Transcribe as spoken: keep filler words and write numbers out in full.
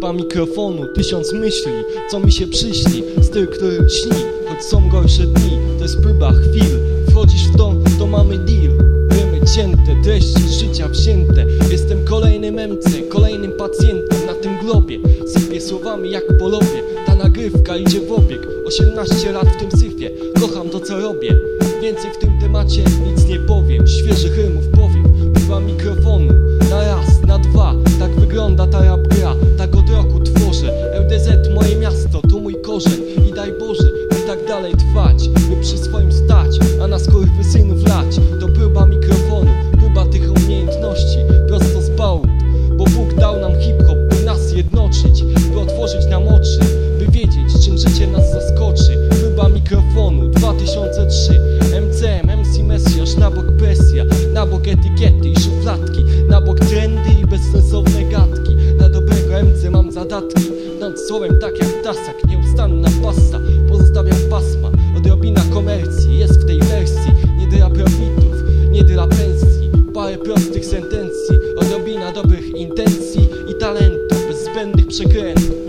Próba mikrofonu, tysiąc myśli, co mi się przyśni. Styl, który śni, choć są gorsze dni. To jest próba chwil, wchodzisz w to, to mamy deal. Rymy cięte, treści życia wzięte. Jestem kolejnym em ce, kolejnym pacjentem na tym globie. Sypię słowami jak po lobie. Ta nagrywka idzie w obieg. osiemnaście lat w tym syfie, kocham to co robię. Więcej w tym temacie nic nie powiem. Świeżych rymów powiem, próba mikrofonu. Na raz, na dwa, tak wygląda ta rap gra. Tak od roku tworzę, el de zet moje miasto, to mój korzeń. I daj Boże, by tak dalej trwać, by przy swoim stać, a na skurwysynów lać. To próba mikrofonu, próba tych umiejętności, prosto z bałut. Bo Bóg dał nam hip-hop, by nas jednoczyć, by otworzyć nam oczy, by wiedzieć, czym życie nas zaskoczy. Próba mikrofonu, dwa tysiące trzy. em ce em, em ce Mesjasz, na bok presja, na bok etykiety i szufladki, na bok trendy i bezsensowne gadki. Dla dobrego em ce mam zadatki, nad słowem tak jak tasak, nieustanna pasta. Pozostawiam pasma, odrobina komercji jest w tej wersji. Nie dla profitów, nie dla pensji, parę prostych sentencji, odrobina dobrych intencji i talentów, bez zbędnych przekrętów.